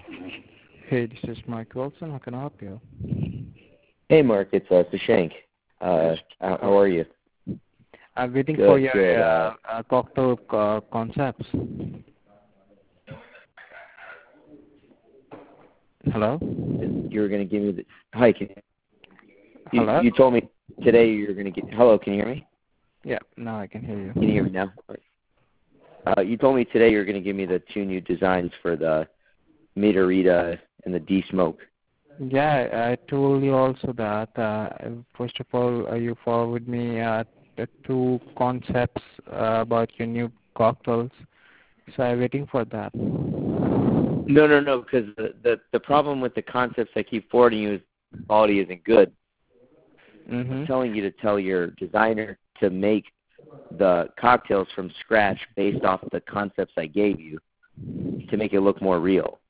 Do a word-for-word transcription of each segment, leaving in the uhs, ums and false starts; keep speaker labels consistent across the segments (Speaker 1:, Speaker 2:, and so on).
Speaker 1: Hey, this is Mike Wilson. How can I help you?
Speaker 2: Hey, Mark. It's uh, Sashank. Uh, how, how are you?
Speaker 1: I'm waiting
Speaker 2: Good,
Speaker 1: for your
Speaker 2: good.
Speaker 1: uh, uh, cocktail uh, concepts. Hello?
Speaker 2: You were going to give me the... Hi, can you,
Speaker 1: Hello?
Speaker 2: you told me today you were going to get... Hello, can you hear me?
Speaker 1: Yeah, now I can hear you.
Speaker 2: Can you hear me now? Uh, you told me today you were going to give me the two new designs for the Meterita and the D-Smoke.
Speaker 1: Yeah, I told you also that. Uh, first of all, uh, you forward me uh, the two concepts uh, about your new cocktails. So I'm waiting for that.
Speaker 2: No, no, no, because the, the, the problem with the concepts I keep forwarding you is the quality isn't good.
Speaker 1: Mm-hmm.
Speaker 2: I'm telling you to tell your designer to make the cocktails from scratch based off the concepts I gave you to make it look more real.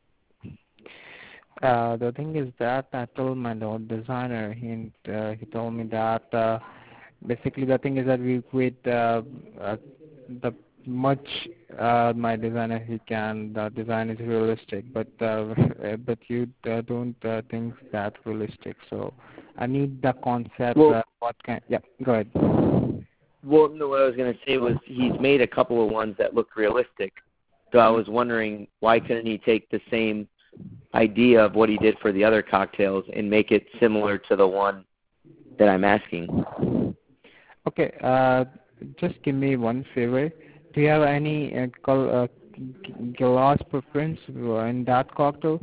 Speaker 1: Uh, the thing is that I told my Lord designer, he, uh, he told me that uh, basically the thing is that we create uh, uh, the much uh, my designer he can, the design is realistic, but uh, but you uh, don't uh, think that realistic. So I need the concept,
Speaker 2: Well,
Speaker 1: uh, what kind, yeah, go ahead.
Speaker 2: well, no, what I was going to say was he's made a couple of ones that look realistic. So I was wondering why couldn't he take the same idea of what he did for the other cocktails and make it similar to the one that I'm asking.
Speaker 1: Okay, uh, just give me one favor. Do you have any uh, col- uh, g- glass preference in that cocktail?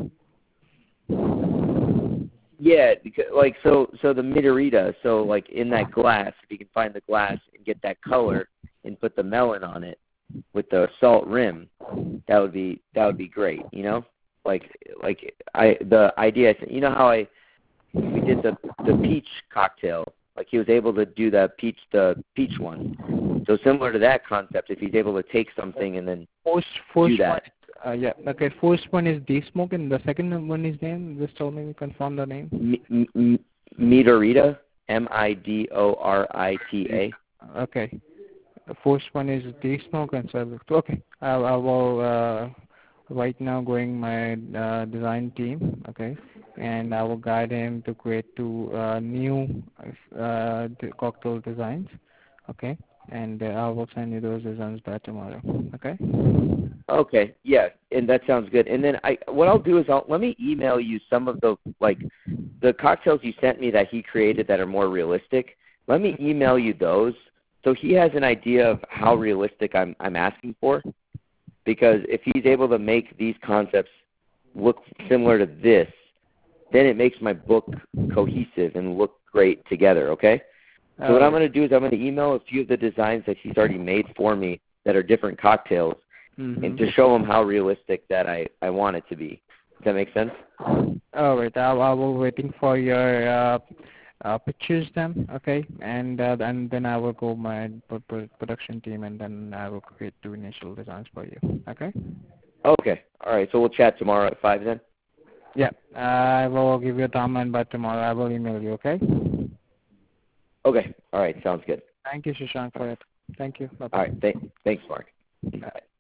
Speaker 2: Yeah, because, like so so the Meterita, so like in that glass, if you can find the glass and get that color and put the melon on it with the salt rim, that would be that would be great, you know? Like like I the idea, you know how I we did the the peach cocktail. Like he was able to do the peach the peach one. So similar to that concept, if he's able to take something and then
Speaker 1: First,
Speaker 2: do
Speaker 1: first one,
Speaker 2: that.
Speaker 1: uh, yeah, okay, first one is D-Smoke and the second one is name, just tell me, confirm the name.
Speaker 2: M- M- Midorita, M I D O R I T A.
Speaker 1: Okay, the first one is D-Smoke and so, okay, I, I will, uh, right now going my uh, design team, okay, and I will guide him to create two uh, new uh, d- cocktail designs, okay, and uh, I will send you those designs by tomorrow, okay?
Speaker 2: Okay, yeah, and that sounds good. And then I, what I'll do is I'll let me email you some of the like the cocktails you sent me that he created that are more realistic. Let me email you those so he has an idea of how realistic I'm I'm asking for. Because if he's able to make these concepts look similar to this, then it makes my book cohesive and look great together, okay? So
Speaker 1: Uh,
Speaker 2: what I'm going to do is I'm going to email a few of the designs that he's already made for me that are different cocktails
Speaker 1: mm-hmm.
Speaker 2: and to show him how realistic that I, I want it to be. Does that make sense?
Speaker 1: All right, I, I will waiting for your uh, uh, pictures then, okay, and uh, and then I will go my p- p- production team and then I will create two initial designs for you, okay?
Speaker 2: Okay. All right. So we'll chat tomorrow at five then?
Speaker 1: Yeah, I will give you a timeline by tomorrow. I will email you, okay?
Speaker 2: Okay. All right. Sounds good.
Speaker 1: Thank you, Shashank, for it. Thank you.
Speaker 2: All
Speaker 1: Bye-bye.
Speaker 2: right. Th- thanks, Mark.
Speaker 1: Bye.